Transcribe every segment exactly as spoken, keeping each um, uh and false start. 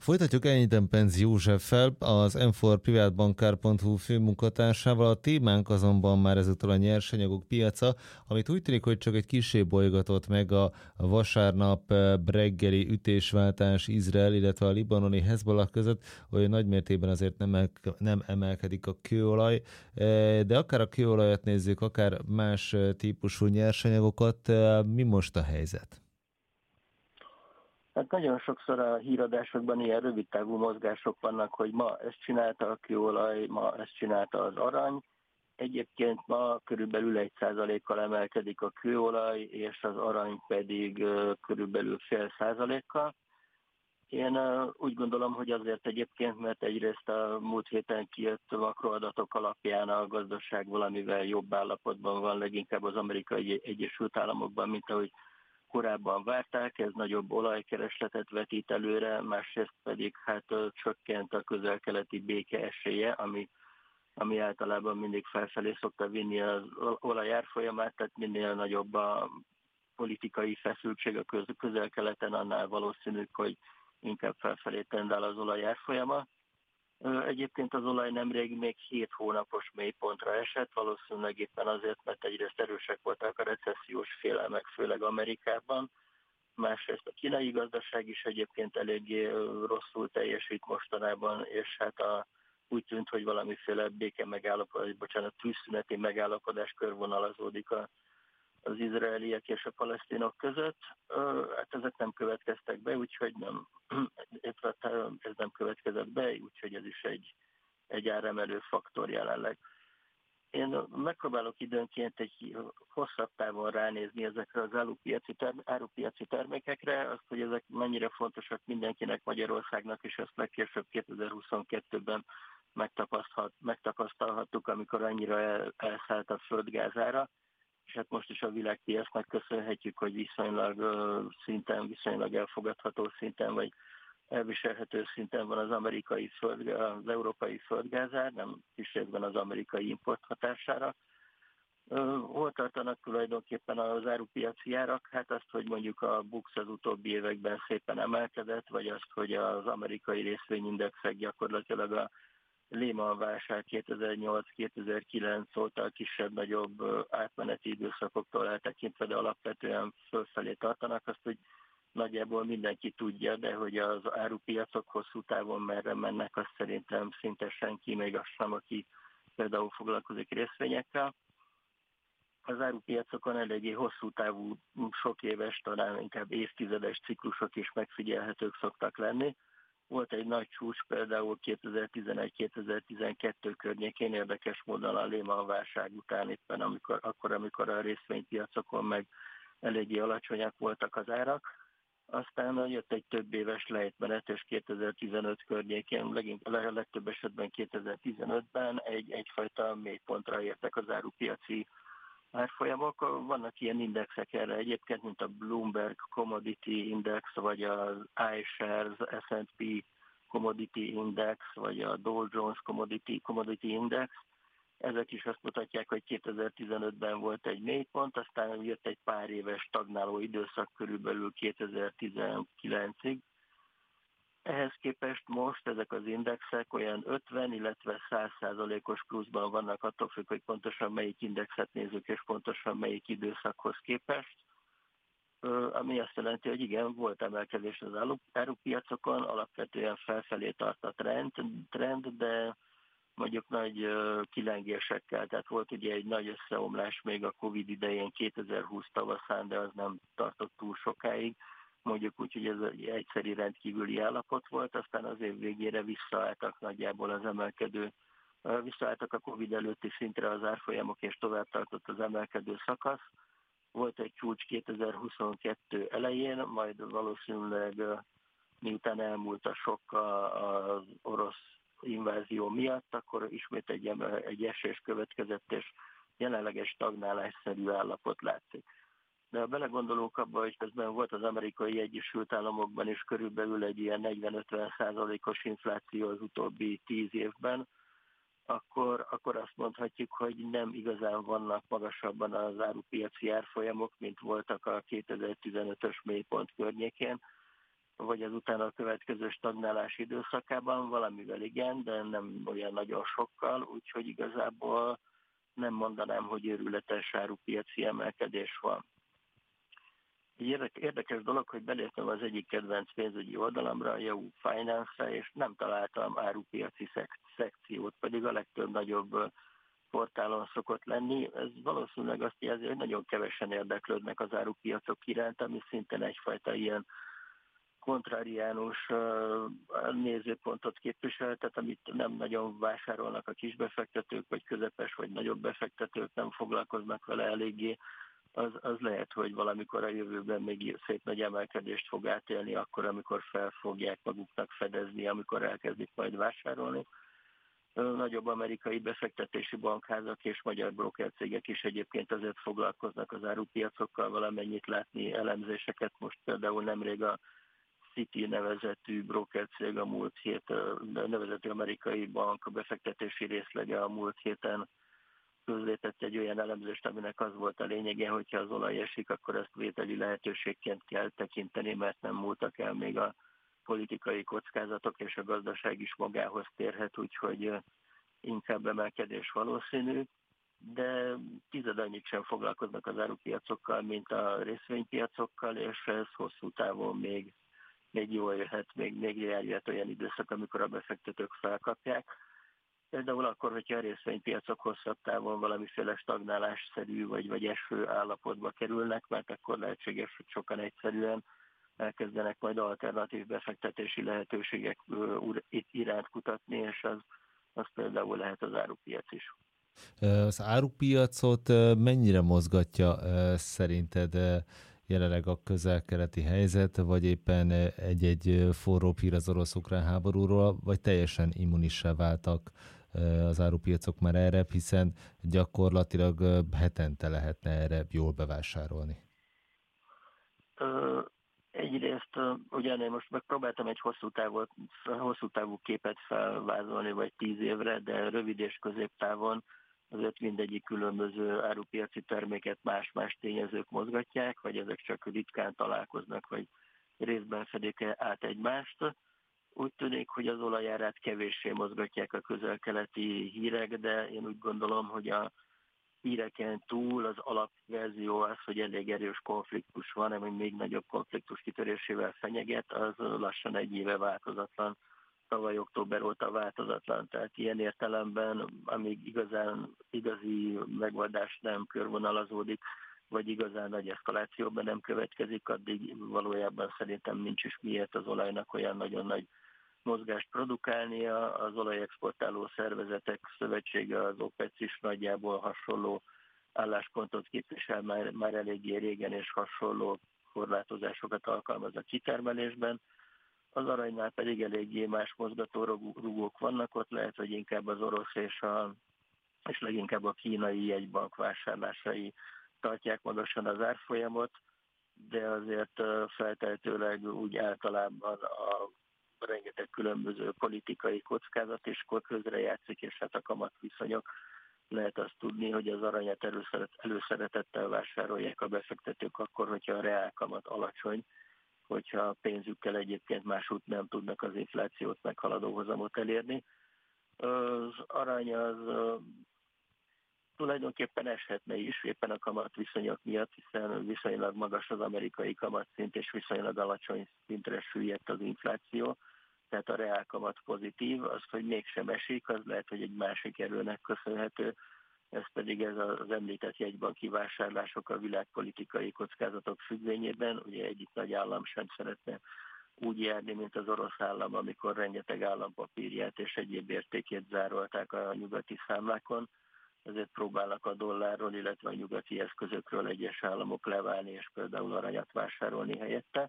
Folytatjuk Enyiten Penz Józseffel, az em négy privátbankár pont hu főmunkatársával. A témánk azonban már ezúttal a nyersanyagok piaca, amit úgy tűnik, hogy csak egy kissé bolygatott meg a vasárnap reggeli ütésváltás Izrael, illetve a libanoni Hezbollah között, hogy nagymértékben azért nem, el, nem emelkedik a kőolaj, de akár a kőolajat nézzük, akár más típusú nyersanyagokat, mi most a helyzet? Hát nagyon sokszor a híradásokban ilyen rövidtávú mozgások vannak, hogy ma ezt csinálta a kőolaj, ma ezt csinálta az arany. Egyébként ma körülbelül egy százalékkal emelkedik a kőolaj, és az arany pedig körülbelül fél százalékkal. Én úgy gondolom, hogy azért egyébként, mert egyrészt a múlt héten kijött makroadatok alapján a gazdaság valamivel jobb állapotban van, leginkább az Amerikai Egyesült Államokban, mint ahogy korábban várták, ez nagyobb olajkeresletet vetít előre, másrészt pedig hát csökkent a közel-keleti béke esélye, ami, ami általában mindig felfelé szokta vinni az olaj árfolyamát, tehát minél nagyobb a politikai feszültség a közel-keleten, annál valószínű, hogy inkább felfelé tendál az olaj árfolyama. Egyébként az olaj nemrég még hét hónapos mélypontra esett, valószínűleg éppen azért, mert egyrészt erősek voltak a recessziós félelmek, főleg Amerikában, másrészt a kínai gazdaság is egyébként eléggé rosszul teljesít mostanában, és hát a, úgy tűnt, hogy valamiféle béke megállapodás, bocsánat, tűzszüneti megállapodás körvonalazódik a az izraeliek és a palesztinok között. Hát ezek nem következtek be, úgyhogy nem, ez nem következett be, úgyhogy ez is egy, egy áremelő faktor jelenleg. Én megpróbálok időnként egy hosszabb távon ránézni ezekre az árupiaci, term- árupiaci termékekre, azt, hogy ezek mennyire fontosak mindenkinek, Magyarországnak, és ezt legkésőbb kétezer-huszonkettőben megtapasztalhattuk, amikor annyira el, elszállt a földgázára, és hát most is a világpiacnak köszönhetjük, hogy viszonylag szinten, viszonylag elfogadható szinten, vagy elviselhető szinten van az amerikai föld, az európai földgázár, nem kis részben az amerikai import hatására. Hol tartanak tulajdonképpen az árupiaci árak? Hát azt, hogy mondjuk a Bux az utóbbi években szépen emelkedett, vagy azt, hogy az amerikai részvényindexek gyakorlatilag a Lehman-válság kétezer-nyolc-kétezer-kilenc óta kisebb-nagyobb átmeneti időszakoktól eltekintve, de alapvetően fölfelé tartanak. Azt, hogy nagyjából mindenki tudja, de hogy az árupiacok hosszú távon merre mennek, azt szerintem szinte senki, még az sem, aki például foglalkozik részvényekkel. Az árupiacokon eléggé hosszú távú, sok éves, talán inkább évtizedes ciklusok is megfigyelhetők szoktak lenni. Volt egy nagy csúcs például kétezer-tizenegy-kétezer-tizenkettő környékén, érdekes módon a Lehman-válság után éppen, amikor, akkor, amikor a részvénypiacokon meg eléggé alacsonyak voltak az árak. Aztán jött egy több éves lejtmenet, és kétezer-tizenöt környékén, leginkább a legtöbb esetben kétezer-tizenötben egy, egyfajta mélypontra értek az árupiaci árfolyamok. Vannak ilyen indexek erre egyébként, mint a Bloomberg Commodity Index, vagy az iShares es and pé Commodity Index, vagy a Dow Jones Commodity, Commodity Index. Ezek is azt mutatják, hogy kétezer-tizenötben volt egy mélypont, aztán jött egy pár éves stagnáló időszak körülbelül kétezer-tizenkilencig. Ehhez képest most ezek az indexek olyan ötven, illetve száz százalékos pluszban vannak, attól függ, hogy pontosan melyik indexet nézzük, és pontosan melyik időszakhoz képest. Ami azt jelenti, hogy igen, volt emelkedés az árupiacokon, alapvetően felfelé tart a trend, trend, de mondjuk nagy kilengésekkel, tehát volt ugye egy nagy összeomlás még a Covid idején kétezer-húsz tavaszán, de az nem tartott túl sokáig. Mondjuk úgy, hogy ez egy egyszeri rendkívüli állapot volt, aztán az év végére visszaálltak nagyjából az emelkedő, visszaálltak a Covid előtti szintre az árfolyamok, és tovább tartott az emelkedő szakasz. Volt egy csúcs kétezer-huszonkettő elején, majd valószínűleg miután elmúlt a sok az orosz invázió miatt, akkor ismét egy, egy esés következett, és jelenleges stagnálásszerű állapot látszik. De ha belegondolunk abba, hogy közben volt az Amerikai Egyesült Államokban is körülbelül egy ilyen negyven-ötven százalékos infláció az utóbbi tíz évben, akkor, akkor azt mondhatjuk, hogy nem igazán vannak magasabban az árupiaci árfolyamok, mint voltak a kétezer-tizenötös mélypont környékén. vagy az utána a következő stagnálás időszakában, valamivel igen, de nem olyan nagyon sokkal, úgyhogy igazából nem mondanám, hogy őrületes árupiaci emelkedés van. Egy érdekes dolog, hogy beléptem az egyik kedvenc pénzügyi oldalamra, a Yahoo Finance-re, és nem találtam árupiaci szek- szekciót, pedig a legtöbb nagyobb portálon szokott lenni. Ez valószínűleg azt jelzi, hogy nagyon kevesen érdeklődnek az árupiacok iránt, ami szintén egyfajta ilyen kontráriánus nézőpontot képvisel, tehát amit nem nagyon vásárolnak a kisbefektetők, vagy közepes, vagy nagyobb befektetők, nem foglalkoznak vele eléggé, az, az lehet, hogy valamikor a jövőben még szép nagy emelkedést fog átélni, akkor, amikor fel fogják maguknak fedezni, amikor elkezdik majd vásárolni. Nagyobb amerikai befektetési bankházak és magyar brokercégek is egyébként azért foglalkoznak az árupiacokkal, valamennyit látni elemzéseket. Most például nemrég a Citi nevezetű brokercég a múlt hét, nevezetű amerikai bank a befektetési részlege a múlt héten közzétett egy olyan elemzést, aminek az volt a lényege, hogyha az olaj esik, akkor ezt vételi lehetőségként kell tekinteni, mert nem múltak el még a politikai kockázatok, és a gazdaság is magához térhet, úgyhogy inkább emelkedés valószínű, de tized annyit sem foglalkoznak az árupiacokkal, mint a részvénypiacokkal, és ez hosszú távon még, még jól jöhet, még, még eljöhet olyan időszak, amikor a befektetők felkapják. Például akkor, hogyha a részvénypiacok hosszabb távon valamiféle stagnálásszerű vagy, vagy eső állapotba kerülnek, mert akkor lehetséges, hogy sokan egyszerűen elkezdenek majd alternatív befektetési lehetőségek iránt kutatni, és az, az például lehet az árupiac is. Az árupiacot mennyire mozgatja szerinted jelenleg a közel-keleti helyzet, vagy éppen egy-egy forró hír az orosz-ukrán háborúról, vagy teljesen immunissá váltak az árupiacok már erre, hiszen gyakorlatilag hetente lehetne erre jól bevásárolni? Egyrészt ugyan én most megpróbáltam egy hosszú távú, hosszú távú képet felvázolni, vagy tíz évre, de rövid és középtávon azért mindegyik különböző árupiaci terméket más-más tényezők mozgatják, vagy ezek csak ritkán találkoznak, vagy részben fedik át egymást. Úgy tűnik, hogy az olajárát kevéssé mozgatják a közel-keleti hírek, de én úgy gondolom, hogy a híreken túl az alapverzió az, hogy elég erős konfliktus van, ami még nagyobb konfliktus kitörésével fenyeget, az lassan egy éve változatlan, tavaly október óta változatlan. Tehát ilyen értelemben, amíg igazán igazi megoldás nem körvonalazódik, vagy igazán nagy eszkalációban nem következik, addig valójában szerintem nincs is miért az olajnak olyan nagyon nagy mozgást produkálnia. Az olajexportáló szervezetek szövetsége, az OPEC is nagyjából hasonló álláspontot képvisel már, már eléggé régen, és hasonló korlátozásokat alkalmaz a kitermelésben. Az aranynál pedig eléggé más mozgató rugók vannak, ott lehet, hogy inkább az orosz és, a, és leginkább a kínai jegybank vásárlásai tartják magasan az árfolyamot, de azért feltehetőleg úgy általában a rengeteg különböző politikai kockázat is közrejátszik, és hát a kamatviszonyok. Lehet azt tudni, hogy az aranyat előszeret, előszeretettel vásárolják a befektetők akkor, hogyha a reálkamat alacsony, hogyha pénzükkel egyébként másút nem tudnak az inflációt meghaladó hozamot elérni. Az arany az tulajdonképpen eshetne is, éppen a kamatviszonyok miatt, hiszen viszonylag magas az amerikai kamatszint, és viszonylag alacsony szintre süllyedt az infláció, tehát a reálkamat pozitív, az, hogy mégsem esik, az lehet, hogy egy másik erőnek köszönhető, ez pedig ez az említett jegybanki vásárlások a világpolitikai kockázatok függvényében. Ugye egyik nagy állam sem szeretne úgy járni, mint az orosz állam, amikor rengeteg állampapírját és egyéb értékét zárolták a nyugati számlákon, ezért próbálnak a dollárról, illetve a nyugati eszközökről egyes államok leválni, és például aranyat vásárolni helyette.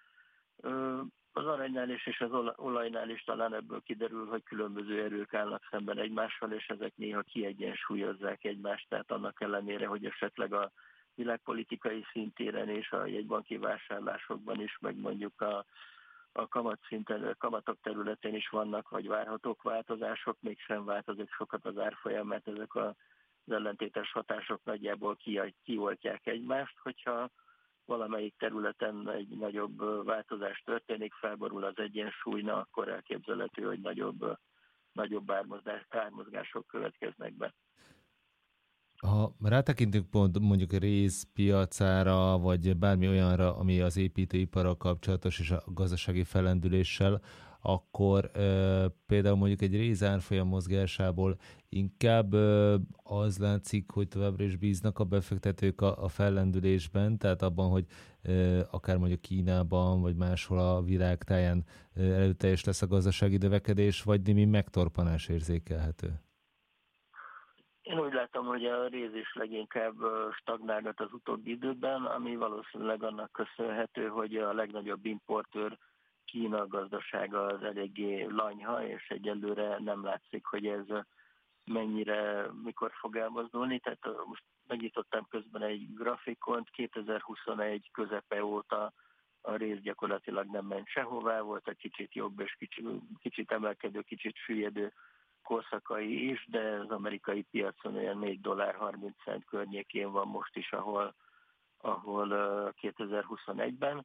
Az aranynál is és az olajnál is talán ebből kiderül, hogy különböző erők állnak szemben egymással, és ezek néha kiegyensúlyozzák egymást, tehát annak ellenére, hogy esetleg a világpolitikai szintéren és a jegybanki vásárlásokban is, meg mondjuk a, a kamatszinten, kamatok területén is vannak, vagy várhatók változások, mégsem változik sokat az árfolyam, mert ezek az ellentétes hatások nagyjából kioltják egymást, hogyha valamelyik területen egy nagyobb változás történik, felborul az egyensúlyna, akkor elképzelhető, hogy nagyobb, nagyobb ármozgás, ármozgások következnek be. Ha rátekintünk pont mondjuk a részpiacára, vagy bármi olyanra, ami az építőiparral kapcsolatos és a gazdasági fellendüléssel, akkor e, például mondjuk egy réz árfolyam mozgásából inkább e, az látszik, hogy továbbra is bíznak a befektetők a, a fellendülésben, tehát abban, hogy e, akár mondjuk Kínában, vagy máshol a világtáján e, előteljes lesz a gazdasági növekedés, vagy némi megtorpanás érzékelhető. Én úgy látom, hogy a réz is leginkább stagnálgat az utóbbi időben, ami valószínűleg annak köszönhető, hogy a legnagyobb importőr Kína gazdasága az eléggé lanyha, és egyelőre nem látszik, hogy ez mennyire, mikor fog elmozdulni. Tehát most megnyitottam közben egy grafikont, kétezer-huszonegy közepe óta a rész gyakorlatilag nem ment sehová, volt egy kicsit jobb és kicsit, kicsit emelkedő, kicsit süllyedő korszakai is, de az amerikai piacon olyan négy dollár harminc cent környékén van most is, ahol, ahol kétezer-huszonegyben.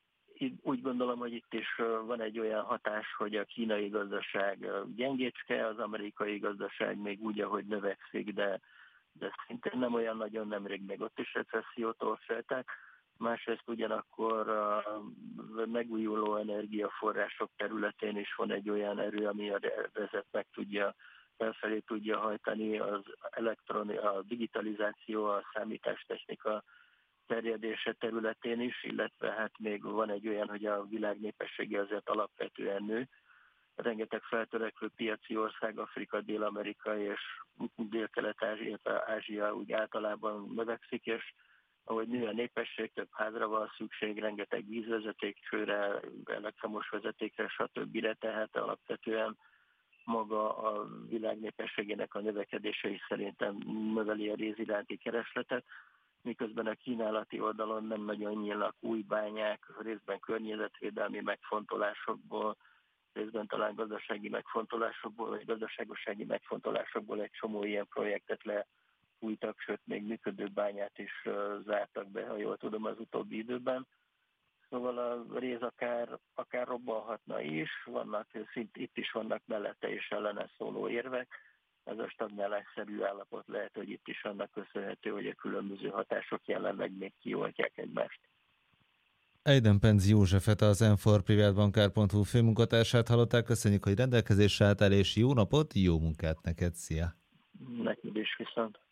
Úgy gondolom, hogy itt is van egy olyan hatás, hogy a kínai gazdaság gyengécske, az amerikai gazdaság még úgy, ahogy növekszik, de, de szintén nem olyan nagyon, nemrég még ott is recessziótól féltek. Másrészt ugyanakkor a megújuló energiaforrások területén is van egy olyan erő, ami a vezet meg tudja, felfelé tudja hajtani, az elektroni, a digitalizáció, a számítástechnika terjedése területén is, illetve hát még van egy olyan, hogy a világ népessége azért alapvetően nő. Rengeteg feltörekvő piaci ország, Afrika, Dél-Amerika és Dél-Kelet-Ázsia, Ázsia úgy általában növekszik, és ahogy nő a népesség, több házra van szükség, rengeteg vízvezetékcsőre, elektromos vezetékre, stb. Tehát alapvetően maga a világ népességének a növekedése is szerintem növeli a réz iránti keresletet, miközben a kínálati oldalon nem nagyon nyílnak új bányák, részben környezetvédelmi megfontolásokból, részben talán gazdasági megfontolásokból, vagy gazdaságossági megfontolásokból egy csomó ilyen projektet lefújtak, sőt még működő bányát is zártak be, ha jól tudom, az utóbbi időben. Szóval a réz akár, akár robbanhatna is, vannak, szint, itt is vannak mellette és ellene szóló érvek. Ez a stagnálásszerű állapot lehet, hogy itt is annak köszönhető, hogy a különböző hatások jelenleg még kioltják egymást. Eiden-Penz Józsefet, az em négy privátbankár pont hu főmunkatársát hallották. Köszönjük, hogy rendelkezésre álltál, és jó napot, jó munkát neked, szia! Neked is viszont!